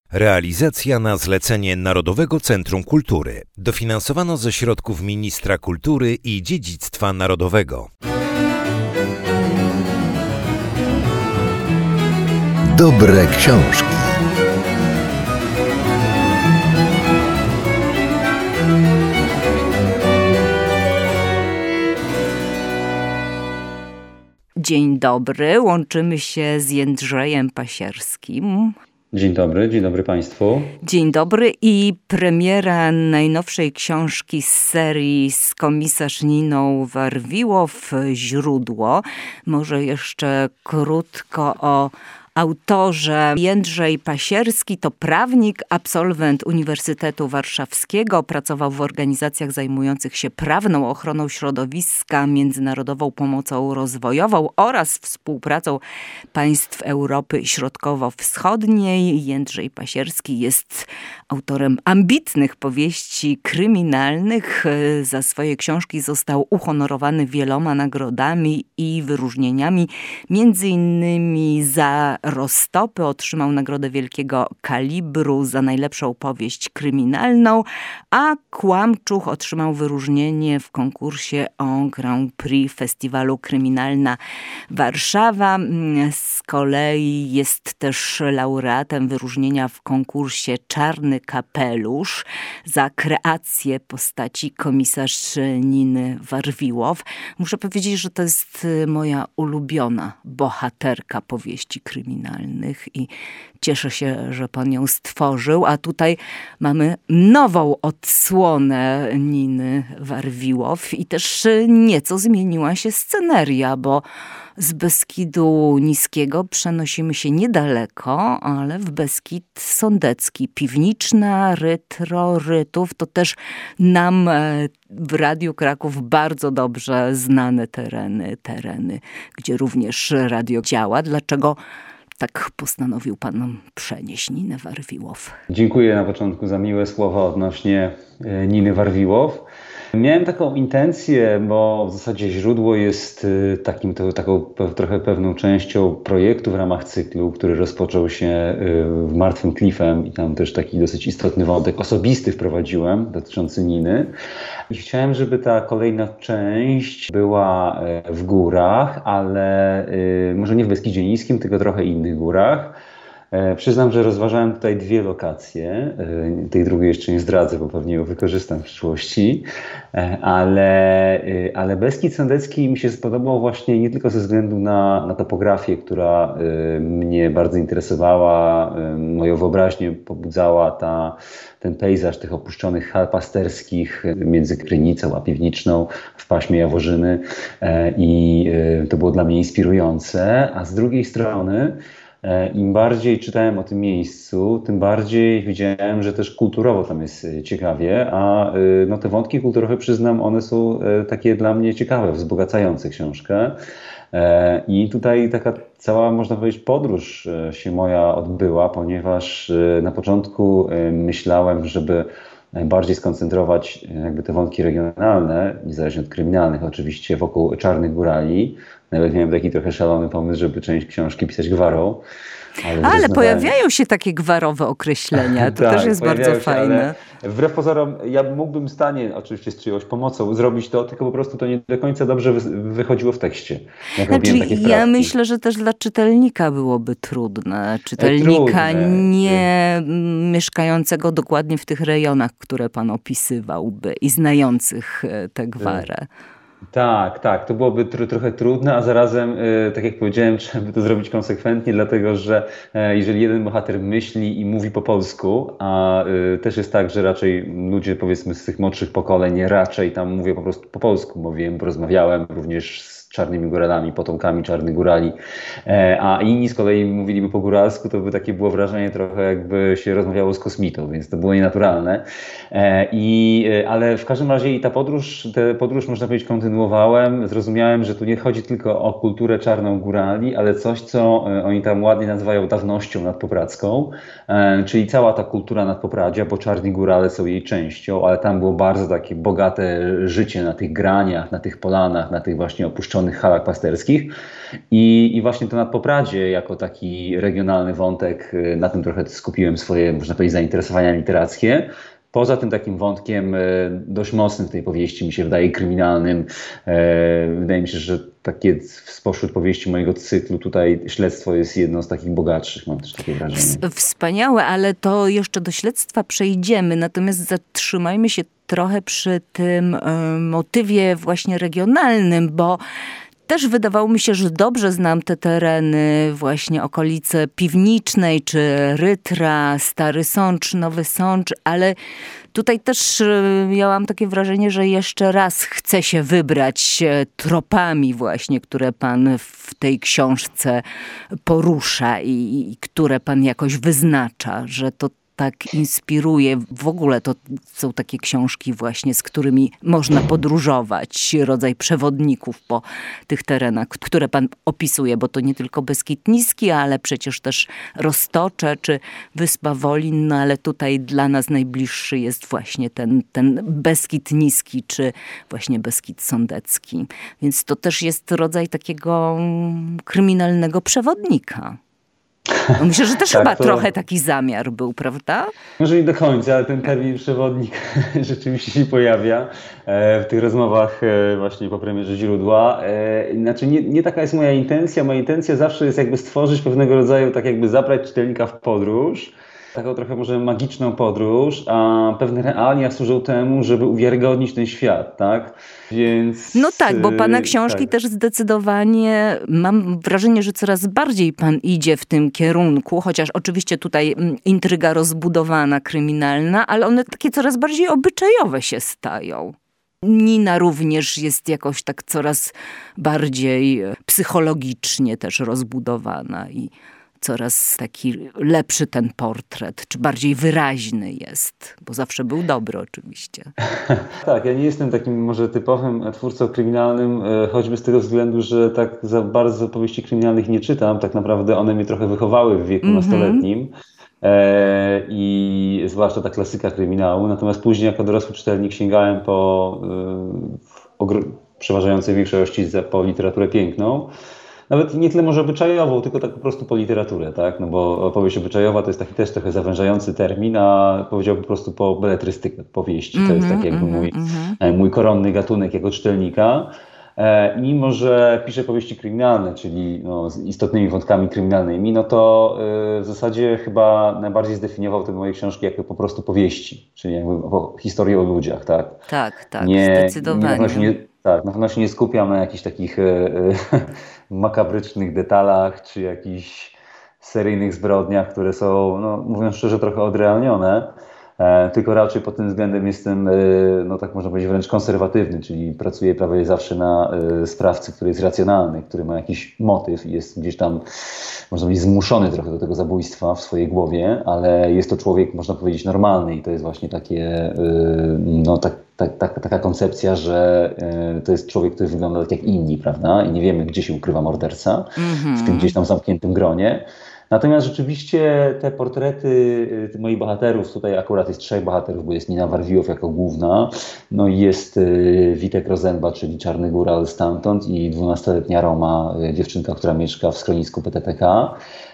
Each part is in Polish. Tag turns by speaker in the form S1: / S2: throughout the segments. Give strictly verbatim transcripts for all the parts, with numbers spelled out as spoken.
S1: Realizacja na zlecenie Narodowego Centrum Kultury. Dofinansowano ze środków Ministra Kultury i Dziedzictwa Narodowego.
S2: Dobre książki.
S3: Dzień dobry, łączymy się z Jędrzejem Pasierskim.
S4: Dzień dobry, dzień dobry Państwu.
S3: Dzień dobry i premiera najnowszej książki z serii z komisarz Niną Warwiłow, Źródło. Może jeszcze krótko o autorze. Jędrzej Pasierski to prawnik, absolwent Uniwersytetu Warszawskiego. Pracował w organizacjach zajmujących się prawną ochroną środowiska, międzynarodową pomocą rozwojową oraz współpracą państw Europy Środkowo-Wschodniej. Jędrzej Pasierski jest autorem ambitnych powieści kryminalnych. Za swoje książki został uhonorowany wieloma nagrodami i wyróżnieniami. Między innymi za Roztopy otrzymał Nagrodę Wielkiego Kalibru za najlepszą powieść kryminalną, a Kłamczuch otrzymał wyróżnienie w konkursie o Grand Prix Festiwalu Kryminalna Warszawa. Z kolei jest też laureatem wyróżnienia w konkursie Czarny Kapelusz za kreację postaci komisarz Niny Warwiłow. Muszę powiedzieć, że to jest moja ulubiona bohaterka powieści kryminalnych i cieszę się, że pan ją stworzył, a tutaj mamy nową odsłonę Niny Warwiłow i też nieco zmieniła się sceneria, bo z Beskidu Niskiego przenosimy się niedaleko, ale w Beskid Sądecki. Piwniczna, Rytro, Rytów to też nam w Radiu Kraków bardzo dobrze znane tereny, tereny, gdzie również radio działa. Dlaczego tak postanowił pan przenieść Ninę Warwiłow?
S4: Dziękuję na początku za miłe słowa odnośnie Niny Warwiłow. Miałem taką intencję, bo w zasadzie Źródło jest takim, to, taką trochę pewną częścią projektu w ramach cyklu, który rozpoczął się w Martwym Klifem i tam też taki dosyć istotny wątek osobisty wprowadziłem dotyczący Niny. I chciałem, żeby ta kolejna część była w górach, ale może nie w Beskidzie Niskim, tylko trochę innych górach. Przyznam, że rozważałem tutaj dwie lokacje. Tej drugiej jeszcze nie zdradzę, bo pewnie ją wykorzystam w przyszłości. Ale, ale Beskid Sądecki mi się spodobał właśnie nie tylko ze względu na, na topografię, która mnie bardzo interesowała, moją wyobraźnię pobudzała ta, ten pejzaż tych opuszczonych hal pasterskich między Krynicą a Piwniczną w paśmie Jaworzyny i to było dla mnie inspirujące, a z drugiej strony im bardziej czytałem o tym miejscu, tym bardziej widziałem, że też kulturowo tam jest ciekawie, a no, te wątki kulturowe, przyznam, one są takie dla mnie ciekawe, wzbogacające książkę. I tutaj taka cała, można powiedzieć, podróż się moja odbyła, ponieważ na początku myślałem, żeby bardziej skoncentrować jakby te wątki regionalne, niezależnie od kryminalnych oczywiście, wokół Czarnych Górali. Nawet miałem taki trochę szalony pomysł, żeby część książki pisać gwarą.
S3: Ale, ale pojawiają się takie gwarowe określenia, to tak, też jest bardzo się, fajne.
S4: Wbrew pozorom, ja mógłbym w stanie, oczywiście z czyjąś pomocą, zrobić to, tylko po prostu to nie do końca dobrze wy, wychodziło w tekście.
S3: Znaczy, ja myślę, że też dla czytelnika byłoby trudne. Czytelnika trudne. nie mieszkającego dokładnie w tych rejonach, które pan opisywałby i znających tę gwarę.
S4: Tak, tak, to byłoby tr- trochę trudne, a zarazem, y, tak jak powiedziałem, trzeba by to zrobić konsekwentnie, dlatego że y, jeżeli jeden bohater myśli i mówi po polsku, a y, też jest tak, że raczej ludzie, powiedzmy, z tych młodszych pokoleń raczej tam mówią po prostu po polsku, mówiłem, porozmawiałem również z Czarnymi Góralami, potomkami Czarnych Górali, e, a inni z kolei mówiliby po góralsku, to by takie było wrażenie trochę jakby się rozmawiało z kosmitą, więc to było nienaturalne. E, i, e, ale w każdym razie i ta podróż, tę podróż można powiedzieć kontynuowałem, zrozumiałem, że tu nie chodzi tylko o kulturę Czarną Górali, ale coś, co e, oni tam ładnie nazywają dawnością nadpopradzką, e, czyli cała ta kultura nadpopradzia, bo Czarni Górale są jej częścią, ale tam było bardzo takie bogate życie na tych graniach, na tych polanach, na tych właśnie opuszczonych zniszczonych halach pasterskich. I, I właśnie to nad Popradzie jako taki regionalny wątek, na tym trochę skupiłem swoje, można powiedzieć, zainteresowania literackie. Poza tym takim wątkiem dość mocnym w tej powieści, mi się wydaje, kryminalnym. Wydaje mi się, że takie spośród powieści mojego cyklu tutaj Śledztwo jest jedną z takich bogatszych, mam też takie wrażenie.
S3: Wspaniałe, ale to jeszcze do śledztwa przejdziemy, natomiast zatrzymajmy się trochę przy tym motywie właśnie regionalnym, bo też wydawało mi się, że dobrze znam te tereny, właśnie okolice Piwnicznej, czy Rytra, Stary Sącz, Nowy Sącz, ale tutaj też miałam takie wrażenie, że jeszcze raz chce się wybrać tropami właśnie, które pan w tej książce porusza i, i które pan jakoś wyznacza, że to tak inspiruje. W ogóle to są takie książki właśnie, z którymi można podróżować, rodzaj przewodników po tych terenach, które pan opisuje, bo to nie tylko Beskid Niski, ale przecież też Roztocze czy Wyspa Wolin, no ale tutaj dla nas najbliższy jest właśnie ten, ten Beskid Niski, czy właśnie Beskid Sądecki. Więc to też jest rodzaj takiego kryminalnego przewodnika. No myślę, że też
S4: tak,
S3: chyba
S4: to...
S3: trochę taki zamiar był, prawda?
S4: Może nie do końca, ale ten termin przewodnik rzeczywiście się pojawia w tych rozmowach właśnie po premierze Źródła. Znaczy nie, nie taka jest moja intencja. Moja intencja zawsze jest jakby stworzyć pewnego rodzaju, tak jakby zabrać czytelnika w podróż. Taką trochę może magiczną podróż, a pewne realia służą temu, żeby uwiarygodnić ten świat, tak? Więc...
S3: No tak, bo pana książki
S4: tak.
S3: też zdecydowanie, mam wrażenie, że coraz bardziej pan idzie w tym kierunku, chociaż oczywiście tutaj intryga rozbudowana, kryminalna, ale one takie coraz bardziej obyczajowe się stają. Nina również jest jakoś tak coraz bardziej psychologicznie też rozbudowana i coraz taki lepszy ten portret, czy bardziej wyraźny jest, bo zawsze był dobry oczywiście.
S4: Tak, ja nie jestem takim może typowym twórcą kryminalnym, choćby z tego względu, że tak za bardzo powieści kryminalnych nie czytam. Tak naprawdę one mnie trochę wychowały w wieku mm-hmm. nastoletnim. E, I zwłaszcza ta klasyka kryminału. Natomiast później jako dorosły czytelnik sięgałem po e, ogr- przeważającej większości po literaturę piękną. Nawet nie tyle może obyczajową, tylko tak po prostu po literaturę, tak? No bo opowieść obyczajowa to jest taki też trochę zawężający termin, a powiedziałbym po prostu po beletrystykę powieści. Mm-hmm, to jest tak jakby mój, mm-hmm. mój koronny gatunek jako czytelnika. E, mimo, że piszę powieści kryminalne, czyli no, z istotnymi wątkami kryminalnymi, no to y, w zasadzie chyba najbardziej zdefiniował te moje książki jako po prostu powieści, czyli jakby o, historię o ludziach, tak?
S3: Tak, tak,
S4: nie,
S3: zdecydowanie.
S4: Nie, nie, tak, na pewno się nie skupiam na jakichś takich y, y, makabrycznych detalach, czy jakichś seryjnych zbrodniach, które są, no, mówiąc szczerze, trochę odrealnione. E, tylko raczej pod tym względem jestem, e, no tak można powiedzieć, wręcz konserwatywny, czyli pracuję prawie zawsze na e, sprawcy, który jest racjonalny, który ma jakiś motyw i jest gdzieś tam, można powiedzieć, zmuszony trochę do tego zabójstwa w swojej głowie, ale jest to człowiek, można powiedzieć, normalny i to jest właśnie takie, e, no tak, tak, tak, taka koncepcja, że e, to jest człowiek, który wygląda tak jak inni, prawda? I nie wiemy, gdzie się ukrywa morderca, mm-hmm. w tym gdzieś tam zamkniętym gronie. Natomiast rzeczywiście te portrety moich bohaterów, tutaj akurat jest trzech bohaterów, bo jest Nina Warwiłow jako główna, no i jest Witek Rozenba, czyli Czarny Góral stamtąd i dwunastoletnia Roma, dziewczynka, która mieszka w schronisku P T T K.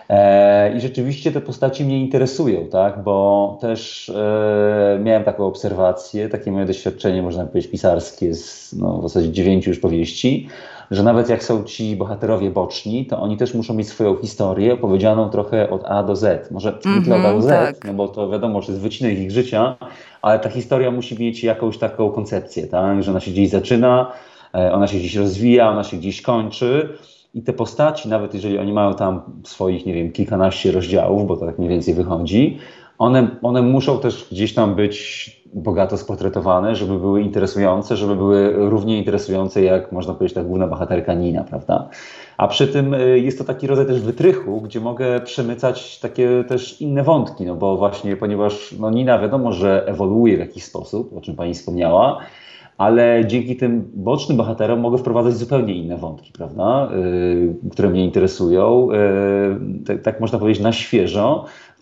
S4: I rzeczywiście te postaci mnie interesują, tak? Bo też e, miałem taką obserwację, takie moje doświadczenie, można powiedzieć, pisarskie z no, w zasadzie dziewięciu już powieści, że nawet jak są ci bohaterowie boczni, to oni też muszą mieć swoją historię opowiedzianą trochę od A do Z. Może mm-hmm, nie tyle od A do Z, tak. No bo to wiadomo, że jest wycinek ich życia, ale ta historia musi mieć jakąś taką koncepcję, tak? Że ona się gdzieś zaczyna, ona się gdzieś rozwija, ona się gdzieś kończy. I te postaci, nawet jeżeli oni mają tam swoich, nie wiem, kilkanaście rozdziałów, bo to tak mniej więcej wychodzi, one, one muszą też gdzieś tam być bogato sportretowane, żeby były interesujące, żeby były równie interesujące jak, można powiedzieć, ta główna bohaterka Nina, prawda? A przy tym jest to taki rodzaj też wytrychu, gdzie mogę przemycać takie też inne wątki, no bo właśnie, ponieważ no Nina wiadomo, że ewoluuje w jakiś sposób, o czym pani wspomniała, ale dzięki tym bocznym bohaterom mogę wprowadzać zupełnie inne wątki, prawda? Yy, które mnie interesują. Yy, tak, tak można powiedzieć na świeżo,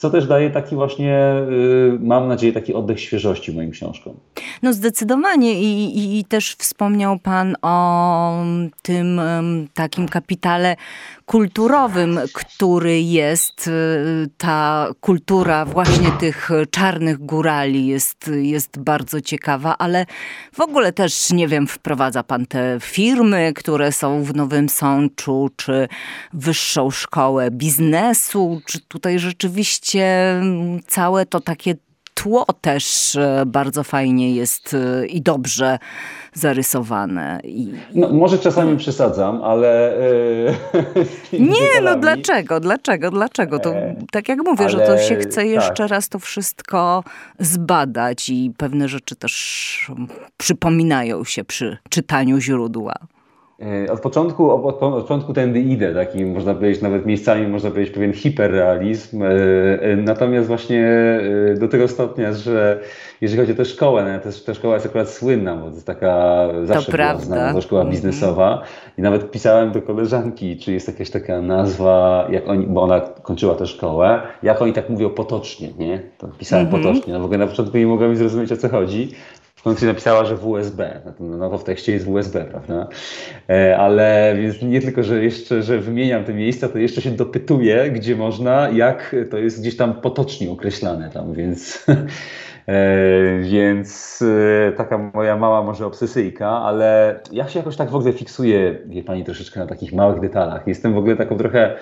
S4: co też daje taki właśnie, mam nadzieję, taki oddech świeżości moim książkom.
S3: No zdecydowanie i, i, i też wspomniał pan o tym takim kapitale kulturowym, który jest, ta kultura właśnie tych czarnych górali jest, jest bardzo ciekawa, ale w ogóle też, nie wiem, wprowadza pan te firmy, które są w Nowym Sączu, czy wyższą szkołę biznesu, czy tutaj rzeczywiście całe to takie tło też bardzo fajnie jest i dobrze zarysowane. I...
S4: No, może czasami przesadzam, ale...
S3: E, nie, no dlaczego, dlaczego, dlaczego? To tak jak mówię, ale, że to się chce jeszcze tak. raz to wszystko zbadać i pewne rzeczy też przypominają się przy czytaniu źródła.
S4: Od początku, od początku tędy idę, taki można powiedzieć, nawet miejscami można powiedzieć pewien hiperrealizm. Natomiast właśnie do tego stopnia, że jeżeli chodzi o tę szkołę, no, ta szkoła jest akurat słynna, bo to jest taka zawsze to była znana szkoła biznesowa. I nawet pisałem do koleżanki, czy jest jakaś taka nazwa, jak oni, bo ona kończyła tę szkołę, jak oni tak mówią potocznie, nie? To pisałem mm-hmm. potocznie. No w ogóle na początku nie mogła mi zrozumieć, o co chodzi. W końcu napisała, że W S B. No to w tekście jest W S B, prawda? Ale więc nie tylko, że jeszcze, że wymieniam te miejsca, to jeszcze się dopytuję, gdzie można, jak to jest gdzieś tam potocznie określane tam, więc... Więc taka moja mała może obsesyjka, ale ja się jakoś tak w ogóle fiksuję, wie pani, troszeczkę na takich małych detalach. Jestem w ogóle taką trochę...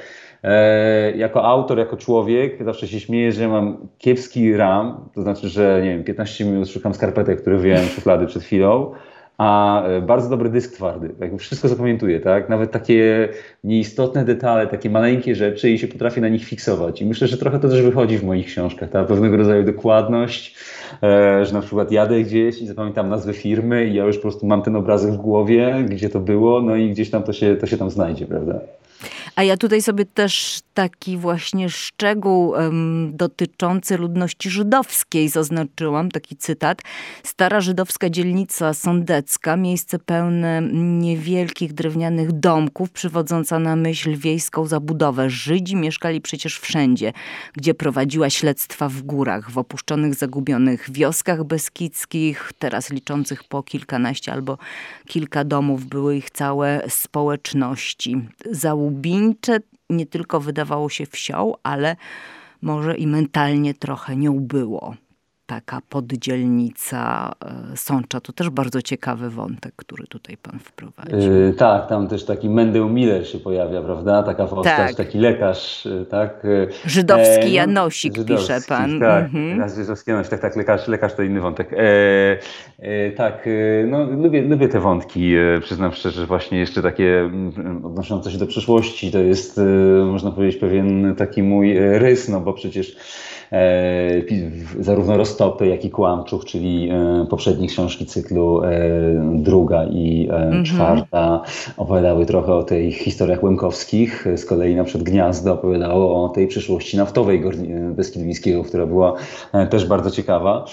S4: E, jako autor, jako człowiek zawsze się śmieję, że mam kiepski RAM, to znaczy, że nie wiem, piętnaście minut szukam skarpetek, które wyjąłem z szuflady przed chwilą, a bardzo dobry dysk twardy, tak, wszystko zapamiętuję, tak, nawet takie nieistotne detale, takie maleńkie rzeczy i się potrafię na nich fiksować i myślę, że trochę to też wychodzi w moich książkach, ta pewnego rodzaju dokładność, e, że na przykład jadę gdzieś i zapamiętam nazwę firmy i ja już po prostu mam ten obrazek w głowie, gdzie to było, no i gdzieś tam to się, to się tam znajdzie, prawda?
S3: A ja tutaj sobie też taki właśnie szczegół um, dotyczący ludności żydowskiej zaznaczyłam, taki cytat. Stara żydowska dzielnica sądecka, miejsce pełne niewielkich drewnianych domków, przywodząca na myśl wiejską zabudowę. Żydzi mieszkali przecież wszędzie, gdzie prowadziła śledztwa w górach, w opuszczonych, zagubionych wioskach beskidzkich, teraz liczących po kilkanaście albo kilka domów, były ich całe społeczności. Załubińcze nie tylko wydawało się wsią, ale może i mentalnie trochę nią było. Taka poddzielnica Sącza. To też bardzo ciekawy wątek, który tutaj pan wprowadził. Yy,
S4: tak, tam też taki Mendel Miller się pojawia, prawda? Taka postać, tak. Taki lekarz, tak?
S3: Żydowski e, Janosik, no, pisze pan.
S4: Tak, mhm. Żydowski Janosik, tak, tak, lekarz, lekarz to inny wątek. E, e, tak, no lubię, lubię te wątki, przyznam szczerze, właśnie jeszcze takie odnoszące się do przyszłości, to jest, można powiedzieć, pewien taki mój rys, no bo przecież E, zarówno Roztopy, jak i Kłamczuch, czyli e, poprzednie książki cyklu, e, druga i e, mm-hmm. czwarta, opowiadały trochę o tych historiach łemkowskich. Z kolei na przykład Gniazdo opowiadało o tej przyszłości naftowej Beskidu Miejskiego, która była e, też bardzo ciekawa.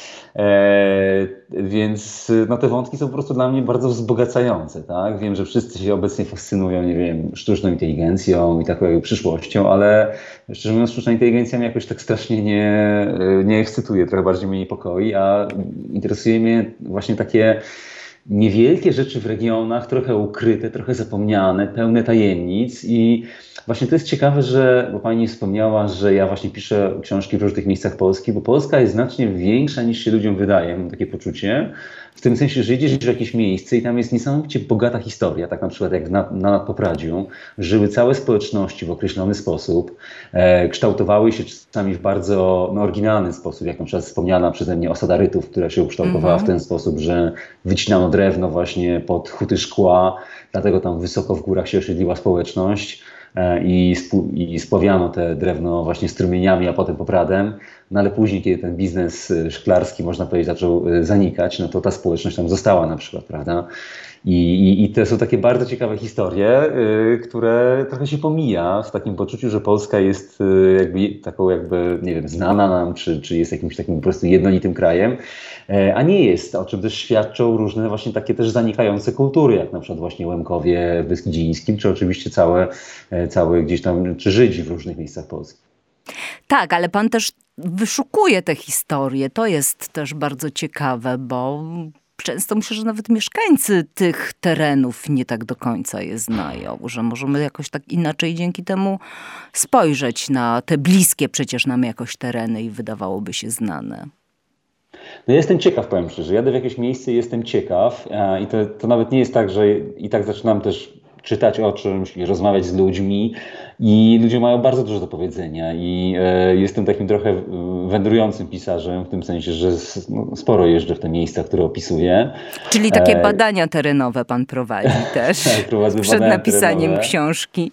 S4: E, więc no, te wątki są po prostu dla mnie bardzo wzbogacające. Tak? Wiem, że wszyscy się obecnie fascynują, nie wiem, sztuczną inteligencją i taką przyszłością, ale szczerze mówiąc, sztuczna inteligencja mnie jakoś tak strasznie nie nie ekscytuje, trochę bardziej mnie niepokoi, a interesuje mnie właśnie takie niewielkie rzeczy w regionach, trochę ukryte, trochę zapomniane, pełne tajemnic i właśnie to jest ciekawe, że, bo pani wspomniała, że ja właśnie piszę książki w różnych miejscach Polski, bo Polska jest znacznie większa niż się ludziom wydaje, mam takie poczucie. W tym sensie, że idziesz w jakieś miejsce i tam jest niesamowicie bogata historia, tak na przykład jak na, na Nadpopradziu, żyły całe społeczności w określony sposób, e, kształtowały się czasami w bardzo no, oryginalny sposób, jak na przykład wspomniana przeze mnie osada Rytów, która się ukształtowała mm-hmm. w ten sposób, że wycinano drewno właśnie pod huty szkła, dlatego tam wysoko w górach się osiedliła społeczność. I, spu, i spławiano te drewno właśnie strumieniami, a potem popradem. No ale później, kiedy ten biznes szklarski, można powiedzieć, zaczął zanikać, no to ta społeczność tam została na przykład, prawda? I, i, i to są takie bardzo ciekawe historie, y, które trochę się pomija w takim poczuciu, że Polska jest y, jakby taką jakby, nie wiem, znana nam, czy, czy jest jakimś takim po prostu jednolitym krajem, y, a nie jest, o czym też świadczą różne właśnie takie też zanikające kultury, jak na przykład właśnie Łemkowie w Beskidzie Chińskim, czy oczywiście całe, y, całe gdzieś tam, czy Żydzi w różnych miejscach Polski.
S3: Tak, ale pan też wyszukuje te historie. To jest też bardzo ciekawe, bo często myślę, że nawet mieszkańcy tych terenów nie tak do końca je znają, że możemy jakoś tak inaczej dzięki temu spojrzeć na te bliskie przecież nam jakoś tereny i wydawałoby się znane.
S4: No ja jestem ciekaw, powiem szczerze. Jadę w jakieś miejsce i jestem ciekaw i to, to nawet nie jest tak, że i tak zaczynam też czytać o czymś i rozmawiać z ludźmi i ludzie mają bardzo dużo do powiedzenia i e, jestem takim trochę wędrującym pisarzem w tym sensie, że no, sporo jeżdżę w te miejsca, które opisuję.
S3: Czyli takie e... badania terenowe pan prowadzi też
S4: tak,
S3: przed napisaniem
S4: terenowe.
S3: książki.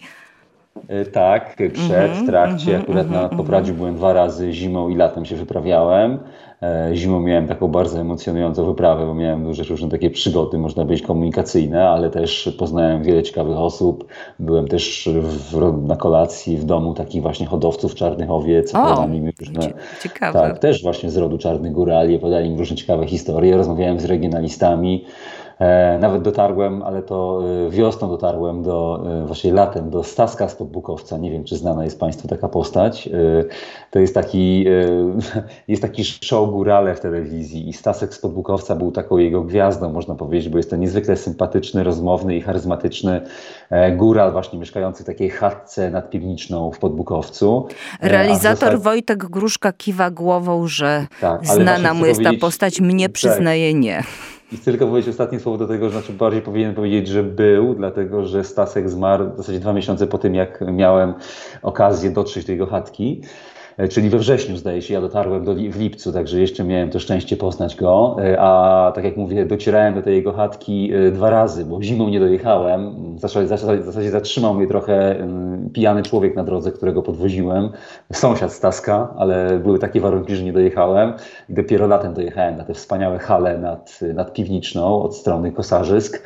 S4: E, tak, przed, w trakcie. Mm-hmm, Akurat mm-hmm, na Popradziu mm-hmm. byłem dwa razy, zimą i latem się wyprawiałem. Zimą miałem taką bardzo emocjonującą wyprawę, bo miałem duże różne takie przygody, można powiedzieć komunikacyjne, ale też poznałem wiele ciekawych osób. Byłem też w, na kolacji w domu takich właśnie hodowców czarnych owiec. Opowiadali mi różne,
S3: ciekawe.
S4: Tak, też właśnie z rodu czarnych górali, opowiadali mi różne ciekawe historie. Rozmawiałem z regionalistami. E, nawet dotarłem, ale to e, wiosną dotarłem do, e, właśnie latem, do Staska spod Bukowca. Nie wiem, czy znana jest Państwu taka postać. E, to jest taki, e, jest taki show Górale w telewizji i Stasek spod Bukowca był taką jego gwiazdą, można powiedzieć, bo jest to niezwykle sympatyczny, rozmowny i charyzmatyczny e, góral właśnie mieszkający w takiej chatce nadpiwniczną w Podbukowcu.
S3: E, Realizator zasad... Wojtek Gruszka kiwa głową, że
S4: tak,
S3: znana mu jest ta postać, mnie przyznaje
S4: tak.
S3: nie.
S4: I chcę tylko powiedzieć ostatnie słowo do tego, że znaczy bardziej powinien powiedzieć, że był, dlatego że Stasek zmarł w zasadzie dwa miesiące po tym, jak miałem okazję dotrzeć do jego chatki. Czyli we wrześniu, zdaje się, ja dotarłem do, w lipcu, także jeszcze miałem to szczęście poznać go, a tak jak mówię, docierałem do tej jego chatki dwa razy, bo zimą nie dojechałem. W zasadzie, w zasadzie zatrzymał mnie trochę pijany człowiek na drodze, którego podwoziłem, sąsiad Staska, ale były takie warunki, że nie dojechałem i dopiero latem dojechałem na te wspaniałe hale nad, nad Piwniczną od strony Kosarzysk.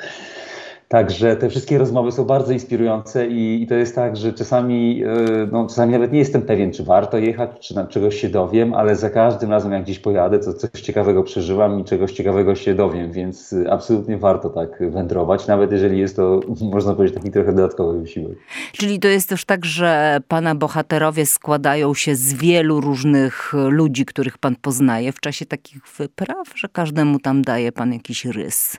S4: Także te wszystkie rozmowy są bardzo inspirujące i, i to jest tak, że czasami, no, czasami nawet nie jestem pewien, czy warto jechać, czy na czegoś się dowiem, ale za każdym razem jak gdzieś pojadę, to coś ciekawego przeżywam i czegoś ciekawego się dowiem, więc absolutnie warto tak wędrować, nawet jeżeli jest to, można powiedzieć, taki trochę dodatkowy wysiłek.
S3: Czyli to jest też tak, że pana bohaterowie składają się z wielu różnych ludzi, których pan poznaje w czasie takich wypraw, że każdemu tam daje pan jakiś rys?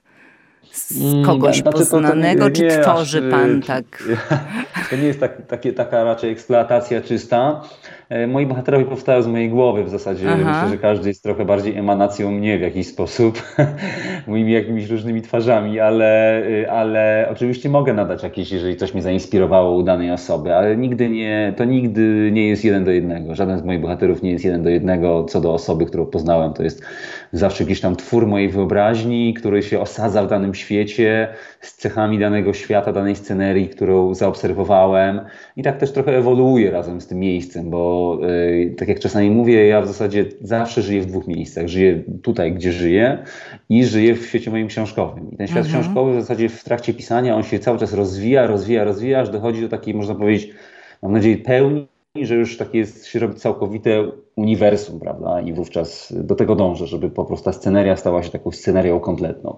S3: Z kogoś znaczy, poznanego, to, to nie, nie, czy tworzy aż, pan tak?
S4: To nie jest tak, takie, taka raczej eksploatacja czysta. Moi bohaterowie powstają z mojej głowy w zasadzie. Aha. Myślę, że każdy jest trochę bardziej emanacją mnie w jakiś sposób. Moimi jakimiś różnymi twarzami, ale, ale oczywiście mogę nadać jakieś, jeżeli coś mnie zainspirowało u danej osoby, ale nigdy nie, to nigdy nie jest jeden do jednego. Żaden z moich bohaterów nie jest jeden do jednego co do osoby, którą poznałem. To jest zawsze jakiś tam twór mojej wyobraźni, który się osadza w danym świecie, z cechami danego świata, danej scenerii, którą zaobserwowałem i tak też trochę ewoluuje razem z tym miejscem, bo yy, tak jak czasami mówię, ja w zasadzie zawsze żyję w dwóch miejscach. Żyję tutaj, gdzie żyję i żyję w świecie moim książkowym. I ten świat mhm. książkowy w zasadzie w trakcie pisania on się cały czas rozwija, rozwija, rozwija, aż dochodzi do takiej, można powiedzieć, mam nadzieję, pełni, że już takie jest, się robi całkowite uniwersum, prawda? I wówczas do tego dążę, żeby po prostu ta sceneria stała się taką scenerią kompletną.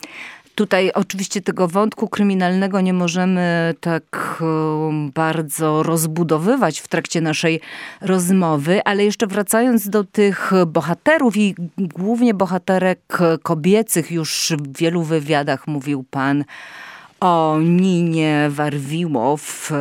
S3: Tutaj oczywiście tego wątku kryminalnego nie możemy tak bardzo rozbudowywać w trakcie naszej rozmowy, ale jeszcze wracając do tych bohaterów i głównie bohaterek kobiecych, już w wielu wywiadach mówił pan o Ninie Warwiłow,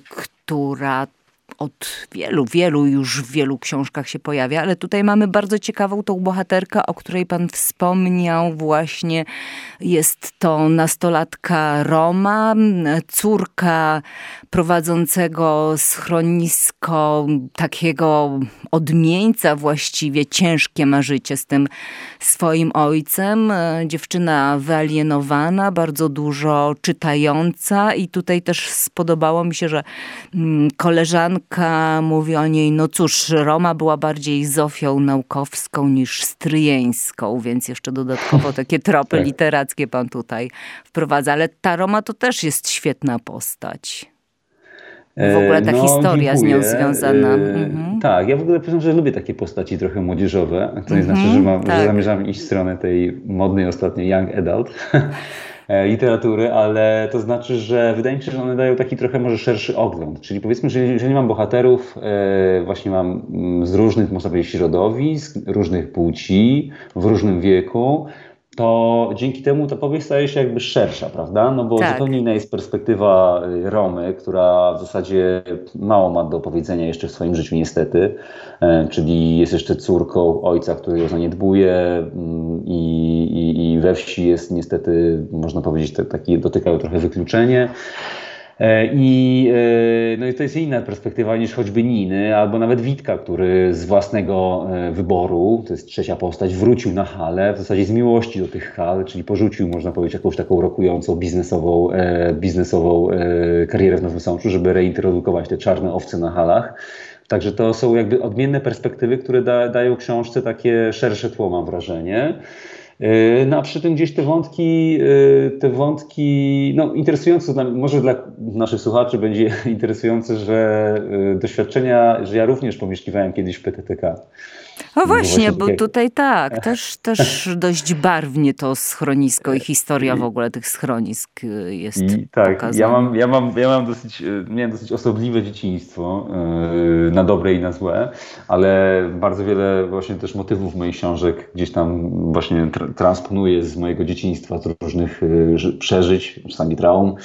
S3: która od wielu, wielu już w wielu książkach się pojawia, ale tutaj mamy bardzo ciekawą tą bohaterkę, o której pan wspomniał właśnie. Jest to nastolatka Roma, córka prowadzącego schronisko, takiego odmieńca właściwie, ciężkie ma życie z tym swoim ojcem. Dziewczyna wyalienowana, bardzo dużo czytająca i tutaj też spodobało mi się, że koleżanka mówi o niej, no cóż, Roma była bardziej Zofią naukowską niż stryjeńską, więc jeszcze dodatkowo takie tropy literackie pan tutaj wprowadza. Ale ta Roma to też jest świetna postać. W ogóle ta no, historia dziękuję. Z nią związana. Mhm.
S4: Tak, ja w ogóle powiem, że lubię takie postaci trochę młodzieżowe. To nie mhm, znaczy, że, mam, tak. że zamierzam iść w stronę tej modnej ostatnio young adult. literatury, ale to znaczy, że wydaje mi się, że one dają taki trochę może szerszy ogląd. Czyli powiedzmy, że jeżeli mam bohaterów, właśnie mam z różnych, można powiedzieć, środowisk, różnych płci, w różnym wieku, to dzięki temu ta powieść staje się jakby szersza, prawda? No bo
S3: Tak.
S4: zupełnie inna jest perspektywa Romy, która w zasadzie mało ma do powiedzenia jeszcze w swoim życiu niestety, e, czyli jest jeszcze córką ojca, który ją zaniedbuje mm, i, i, i we wsi jest niestety, można powiedzieć, te, taki dotykają trochę wykluczenie. I, no i to jest inna perspektywa niż choćby Niny, albo nawet Witka, który z własnego wyboru, to jest trzecia postać, wrócił na halę, w zasadzie z miłości do tych hal, czyli porzucił, można powiedzieć, jakąś taką rokującą biznesową, biznesową karierę w Nowym Sączu, żeby reintrodukować te czarne owce na halach. Także to są jakby odmienne perspektywy, które da, dają książce takie szersze tło, mam wrażenie. No a przy tym gdzieś te wątki, te wątki, no interesujące, może dla naszych słuchaczy będzie interesujące, że doświadczenia, że ja również pomieszkiwałem kiedyś w P T T K.
S3: No właśnie, bo
S4: jak...
S3: tutaj tak, też, też dość barwnie to schronisko i historia w ogóle tych schronisk jest
S4: I, tak,
S3: pokazana.
S4: Ja mam, ja mam, ja mam dosyć, miałem dosyć osobliwe dzieciństwo, yy, na dobre i na złe, ale bardzo wiele właśnie też motywów moich książek gdzieś tam właśnie tra- transponuję z mojego dzieciństwa, z różnych yy, przeżyć, czasami traum,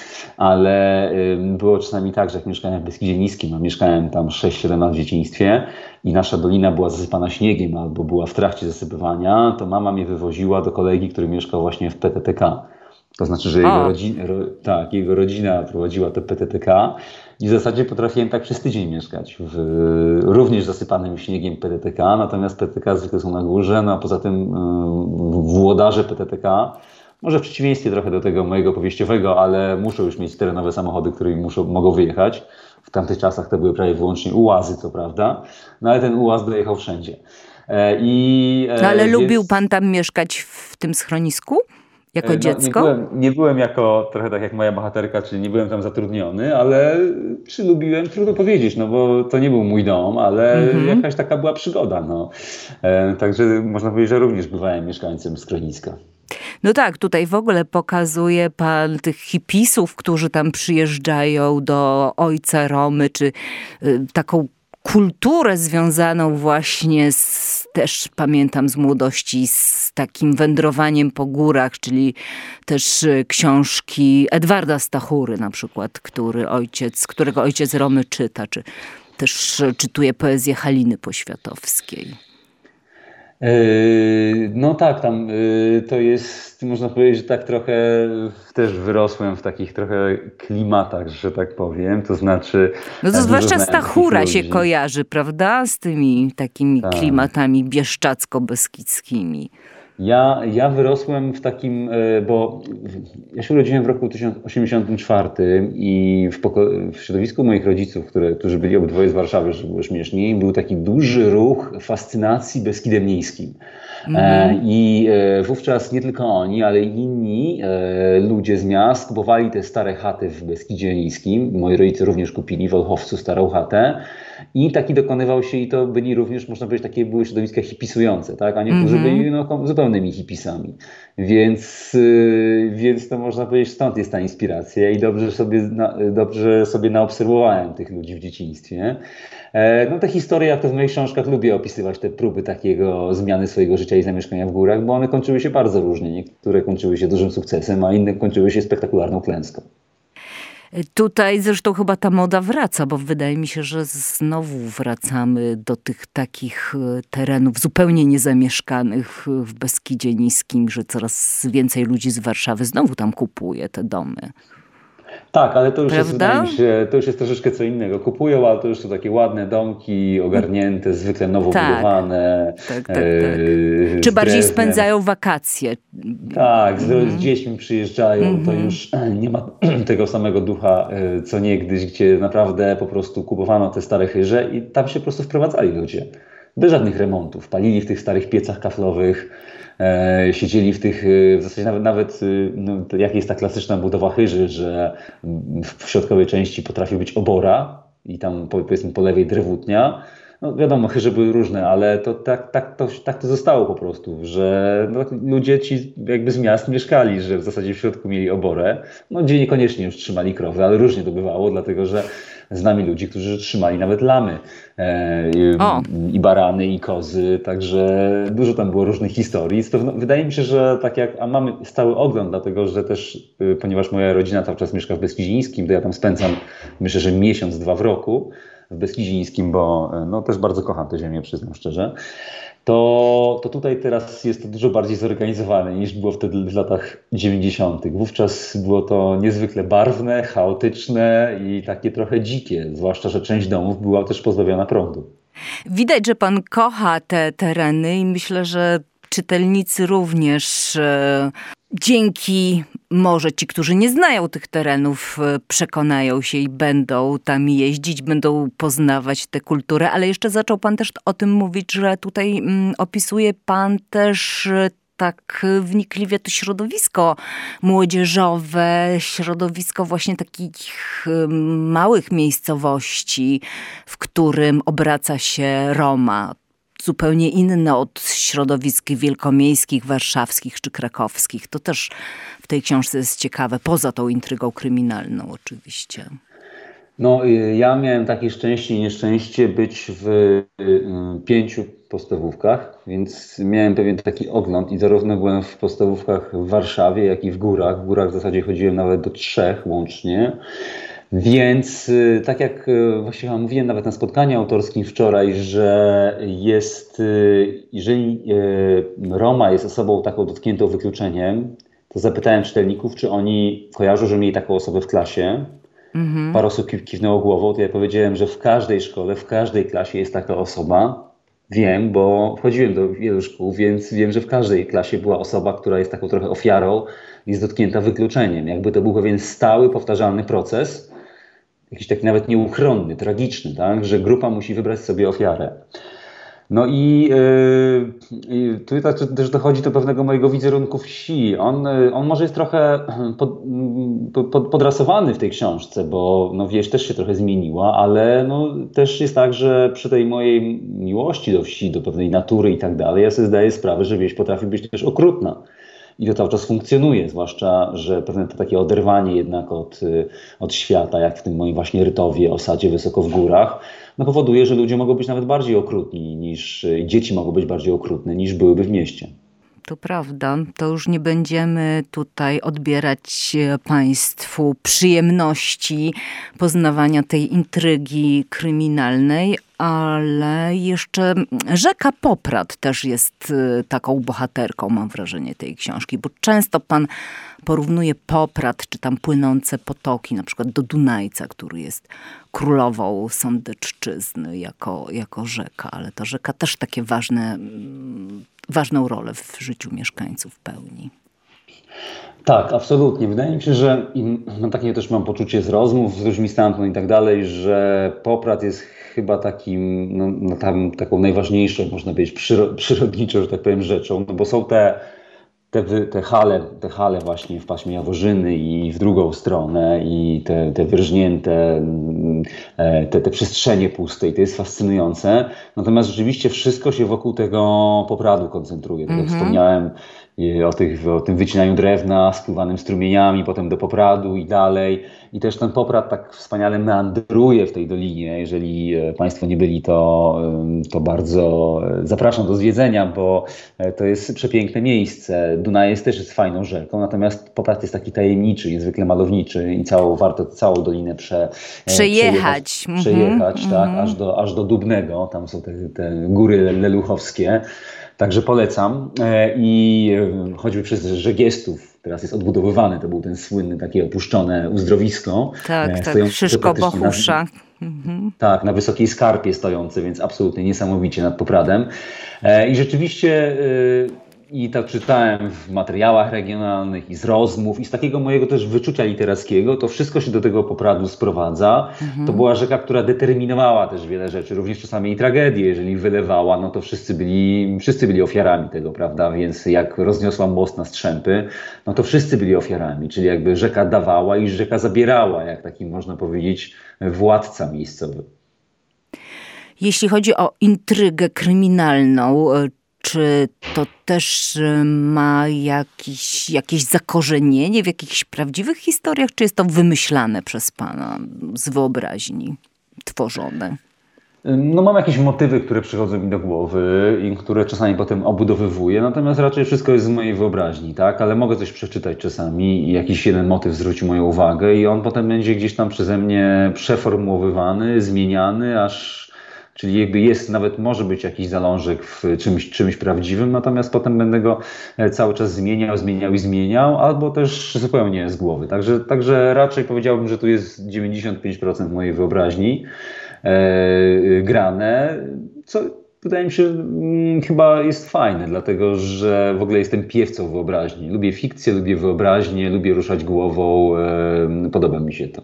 S4: ale yy, było czasami tak, że jak mieszkałem w Beskidzie Niskim, a mieszkałem tam sześć siedem lat w dzieciństwie i nasza dolina była zasypana śniegiem albo była w trakcie zasypywania, to mama mnie wywoziła do kolegi, który mieszkał właśnie w P T T K. To znaczy, że jego, rodzina, ro, tak, jego rodzina prowadziła to P T T K i w zasadzie potrafiłem tak przez tydzień mieszkać w również zasypanym śniegiem P T T K, natomiast P T T K zwykle są na górze, no a poza tym yy, włodarze P T T K, może w przeciwieństwie trochę do tego mojego powieściowego, ale muszą już mieć terenowe samochody, które muszą, mogą wyjechać. W tamtych czasach to były prawie wyłącznie ułazy, co prawda, no ale ten ułaz dojechał wszędzie. E, i, e,
S3: no ale
S4: więc...
S3: lubił pan tam mieszkać w tym schronisku? Jako
S4: no,
S3: dziecko?
S4: Nie byłem, nie byłem jako, trochę tak jak moja bohaterka, czyli nie byłem tam zatrudniony, ale czy lubiłem? Trudno powiedzieć, no bo to nie był mój dom, ale mm-hmm. jakaś taka była przygoda. No. E, także można powiedzieć, że również bywałem mieszkańcem schroniska.
S3: No tak, tutaj w ogóle pokazuje pan tych hipisów, którzy tam przyjeżdżają do ojca Romy, czy y, taką kulturę związaną właśnie z, też pamiętam z młodości, z takim wędrowaniem po górach, czyli też książki Edwarda Stachury na przykład, który ojciec, którego ojciec Romy czyta, czy też czytuje poezję Haliny Poświatowskiej.
S4: No tak, tam to jest, można powiedzieć, że tak trochę też wyrosłem w takich trochę klimatach, że tak powiem, to znaczy...
S3: No to zwłaszcza Stachura się kojarzy, prawda, z tymi takimi tak. klimatami bieszczacko-beskidzkimi.
S4: Ja, ja wyrosłem w takim, bo ja się urodziłem w roku tysiąc dziewięćset osiemdziesiątym czwartym i w, poko- w środowisku moich rodziców, które, którzy byli obydwoje z Warszawy, żeby było śmieszniej, był taki duży ruch fascynacji Beskidem Niskim. Mm. E, I e, wówczas nie tylko oni, ale i inni e, ludzie z miast kupowali te stare chaty w Beskidzie Niskim. Moi rodzice również kupili w Olchowcu starą chatę. I taki dokonywał się, i to byli również, można powiedzieć, takie były środowiska hipisujące, tak? A niektórzy mm-hmm. byli no, zupełnymi hipisami. Więc, yy, więc to można powiedzieć, stąd jest ta inspiracja i dobrze sobie, na, dobrze sobie naobserwowałem tych ludzi w dzieciństwie. E, no te historie, jak to w moich książkach, lubię opisywać te próby takiego zmiany swojego życia i zamieszkania w górach, bo one kończyły się bardzo różnie. Niektóre kończyły się dużym sukcesem, a inne kończyły się spektakularną klęską.
S3: Tutaj zresztą chyba ta moda wraca, bo wydaje mi się, że znowu wracamy do tych takich terenów zupełnie niezamieszkanych w Beskidzie Niskim, że coraz więcej ludzi z Warszawy znowu tam kupuje te domy.
S4: Tak, ale to już, jest,
S3: wydaje
S4: mi się, to już jest troszeczkę co innego. Kupują, ale to już są takie ładne domki, ogarnięte, zwykle nowo
S3: tak,
S4: budowane.
S3: Tak, tak, tak. E, Czy bardziej drewnem. Spędzają wakacje?
S4: Tak, z, mm. z dziećmi przyjeżdżają, mm-hmm. to już nie ma tego samego ducha co niegdyś, gdzie naprawdę po prostu kupowano te stare chyże i tam się po prostu wprowadzali ludzie. Bez żadnych remontów. Palili w tych starych piecach kaflowych. E, siedzieli w tych, w zasadzie nawet, nawet no, jak jest ta klasyczna budowa chyży, że w, w środkowej części potrafi być obora i tam powiedzmy po lewej drewutnia, no wiadomo, chyże były różne, ale to tak, tak, to, tak to zostało po prostu, że no, ludzie ci jakby z miast mieszkali, że w zasadzie w środku mieli oborę, no gdzie niekoniecznie już trzymali krowy, ale różnie to bywało, dlatego że z nami ludzi, którzy trzymali nawet lamy e, i, i barany, i kozy, także dużo tam było różnych historii. Pewno, wydaje mi się, że tak jak, a mamy stały ogląd, dlatego że też, y, ponieważ moja rodzina cały czas mieszka w Beskidzińskim, to ja tam spędzam, myślę, że miesiąc, dwa w roku w Beskidzińskim, bo no, też bardzo kocham tę ziemię, przyznam szczerze. To, to tutaj teraz jest to dużo bardziej zorganizowane niż było wtedy w latach dziewięćdziesiątych. Wówczas było to niezwykle barwne, chaotyczne i takie trochę dzikie, zwłaszcza że część domów była też pozbawiona prądu.
S3: Widać, że pan kocha te tereny i myślę, że czytelnicy również e, dzięki, może ci, którzy nie znają tych terenów, e, przekonają się i będą tam jeździć, będą poznawać tę kulturę, ale jeszcze zaczął pan też o tym mówić, że tutaj mm, opisuje pan też e, tak wnikliwie to środowisko młodzieżowe, środowisko właśnie takich małych miejscowości, w którym obraca się Roma. Zupełnie inne od środowisk wielkomiejskich, warszawskich czy krakowskich. To też w tej książce jest ciekawe, poza tą intrygą kryminalną oczywiście.
S4: No, ja miałem takie szczęście i nieszczęście być w pięciu podstawówkach, więc miałem pewien taki ogląd i zarówno byłem w podstawówkach w Warszawie, jak i w Górach. W Górach w zasadzie chodziłem nawet do trzech łącznie. Więc tak jak właściwie mówiłem nawet na spotkaniu autorskim wczoraj, że jest, jeżeli Roma jest osobą taką dotkniętą wykluczeniem, to zapytałem czytelników, czy oni kojarzą, że mieli taką osobę w klasie. Mhm. Parę osób kiwnęło głową, to ja powiedziałem, że w każdej szkole, w każdej klasie jest taka osoba. Wiem, bo chodziłem do wielu szkół, więc wiem, że w każdej klasie była osoba, która jest taką trochę ofiarą, jest dotknięta wykluczeniem. Jakby to był pewien stały, powtarzalny proces, jakiś taki nawet nieuchronny, tragiczny, tak? Że grupa musi wybrać sobie ofiarę. No i yy, tutaj też dochodzi do pewnego mojego wizerunku wsi. On, on może jest trochę pod, pod, podrasowany w tej książce, bo no, wieś też się trochę zmieniła, ale no, też jest tak, że przy tej mojej miłości do wsi, do pewnej natury i tak dalej, ja sobie zdaję sprawę, że wieś potrafi być też okrutna. I to cały czas funkcjonuje, zwłaszcza, że pewne to takie oderwanie jednak od, od świata, jak w tym moim właśnie Rytowie, osadzie wysoko w górach, no powoduje, że ludzie mogą być nawet bardziej okrutni niż, dzieci mogą być bardziej okrutne niż byłyby w mieście.
S3: To prawda, to już nie będziemy tutaj odbierać państwu przyjemności poznawania tej intrygi kryminalnej, ale jeszcze rzeka Poprad też jest taką bohaterką, mam wrażenie, tej książki, bo często pan porównuje Poprad, czy tam płynące potoki, na przykład do Dunajca, który jest królową Sądeczczyzny jako, jako rzeka, ale ta rzeka też takie ważne, ważną rolę w życiu mieszkańców pełni.
S4: Tak, absolutnie. Wydaje mi się, że no, takie też mam poczucie z rozmów z ludźmi stamtąd i tak dalej, że Poprad jest chyba takim, no, no, tam, taką najważniejszą, można powiedzieć, przyro, przyrodniczą, że tak powiem, rzeczą, no bo są te Te, te, hale, te hale właśnie w paśmie Jaworzyny i w drugą stronę i te, te wyrżnięte, te, te przestrzenie puste i to jest fascynujące. Natomiast rzeczywiście wszystko się wokół tego Popradu koncentruje. Tak jak mm-hmm. wspomniałem o, tych, o tym wycinaniu drewna, spływanym strumieniami, potem do Popradu i dalej. I też ten Poprad tak wspaniale meandruje w tej dolinie. Jeżeli Państwo nie byli, to, to bardzo zapraszam do zwiedzenia, bo to jest przepiękne miejsce. Dunaj też jest fajną rzeką, natomiast Poprad jest taki tajemniczy, niezwykle malowniczy i całą, warto całą dolinę prze,
S3: przejechać,
S4: przejechać, mm-hmm. przejechać tak,
S3: mm-hmm.
S4: aż, do, aż do Dubnego. Tam są te, te góry leluchowskie. Także polecam. I choćby przez Żegiestów, teraz jest odbudowywany, to był ten słynny, takie opuszczone uzdrowisko.
S3: Tak, tak, Szyszko Bohusza.
S4: Mhm. Tak, na wysokiej skarpie stojące, więc absolutnie niesamowicie nad Popradem. I rzeczywiście i tak czytałem w materiałach regionalnych i z rozmów i z takiego mojego też wyczucia literackiego, to wszystko się do tego Popradu sprowadza. Mhm. To była rzeka, która determinowała też wiele rzeczy, również czasami i tragedię, jeżeli wylewała, no to wszyscy byli, wszyscy byli ofiarami tego, prawda, więc jak rozniosła most na Strzępy, no to wszyscy byli ofiarami, czyli jakby rzeka dawała i rzeka zabierała, jak taki można powiedzieć władca miejscowy.
S3: Jeśli chodzi o intrygę kryminalną, czy to też ma jakiś, jakieś zakorzenienie w jakichś prawdziwych historiach, czy jest to wymyślane przez pana z wyobraźni, tworzone?
S4: No mam jakieś motywy, które przychodzą mi do głowy i które czasami potem obudowywuję, natomiast raczej wszystko jest z mojej wyobraźni, tak? Ale mogę coś przeczytać czasami i jakiś jeden motyw zwróci moją uwagę i on potem będzie gdzieś tam przeze mnie przeformułowywany, zmieniany, aż... Czyli jakby jest, nawet może być jakiś zalążek w czymś, czymś prawdziwym, natomiast potem będę go cały czas zmieniał, zmieniał i zmieniał, albo też zupełnie z głowy. Także, także raczej powiedziałbym, że tu jest dziewięćdziesiąt pięć procent mojej wyobraźni e, grane, co wydaje mi się mm, chyba jest fajne, dlatego że w ogóle jestem piewcą wyobraźni. Lubię fikcję, lubię wyobraźnię, lubię ruszać głową, e, podoba mi się to.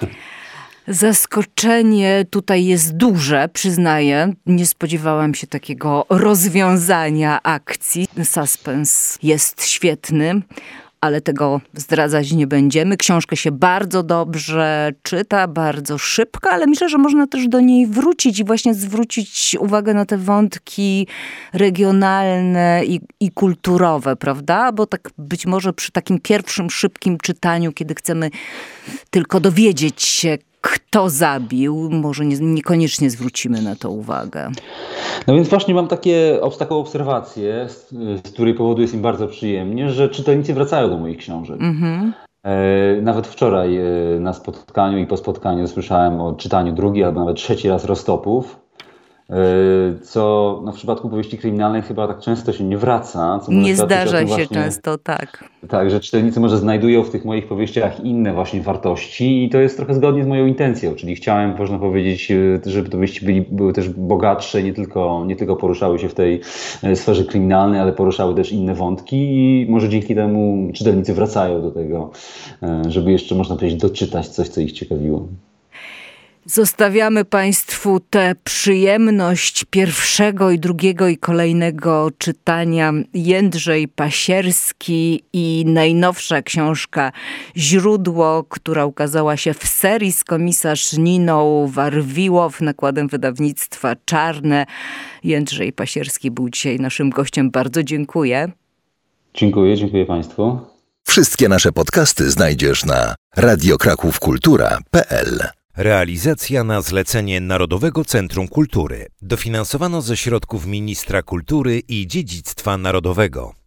S3: Zaskoczenie tutaj jest duże, przyznaję. Nie spodziewałam się takiego rozwiązania akcji. Suspens jest świetny, ale tego zdradzać nie będziemy. Książkę się bardzo dobrze czyta, bardzo szybko, ale myślę, że można też do niej wrócić i właśnie zwrócić uwagę na te wątki regionalne i, i kulturowe, prawda? Bo tak być może przy takim pierwszym, szybkim czytaniu, kiedy chcemy tylko dowiedzieć się, kto zabił, może nie, niekoniecznie zwrócimy na to uwagę.
S4: No więc właśnie mam takie, taką obserwację, z, z której powodu jest mi bardzo przyjemnie, że czytelnicy wracają do moich książek. Mm-hmm. E, nawet wczoraj e, na spotkaniu i po spotkaniu słyszałem o czytaniu drugi albo nawet trzeci raz Roztopów, e, co no, w przypadku powieści kryminalnej chyba tak często się nie wraca. Co
S3: nie zdarza się właśnie, często, tak.
S4: Tak, że czytelnicy może znajdują w tych moich powieściach inne właśnie wartości i to jest trochę zgodnie z moją intencją, czyli chciałem, można powiedzieć, żeby te powieści byli, były też bogatsze, nie tylko, nie tylko poruszały się w tej sferze kryminalnej, ale poruszały też inne wątki i może dzięki temu czytelnicy wracają do tego, żeby jeszcze, można powiedzieć, doczytać coś, co ich ciekawiło.
S3: Zostawiamy Państwu tę przyjemność pierwszego i drugiego i kolejnego czytania. Jędrzej Pasierski i najnowsza książka Źródło, która ukazała się w serii z komisarz Niną Warwiłow nakładem wydawnictwa Czarne. Jędrzej Pasierski był dzisiaj naszym gościem. Bardzo dziękuję.
S4: Dziękuję, dziękuję Państwu.
S2: Wszystkie nasze podcasty znajdziesz na radio kraków kultura kropka p l.
S1: Realizacja na zlecenie Narodowego Centrum Kultury. Dofinansowano ze środków Ministra Kultury i Dziedzictwa Narodowego.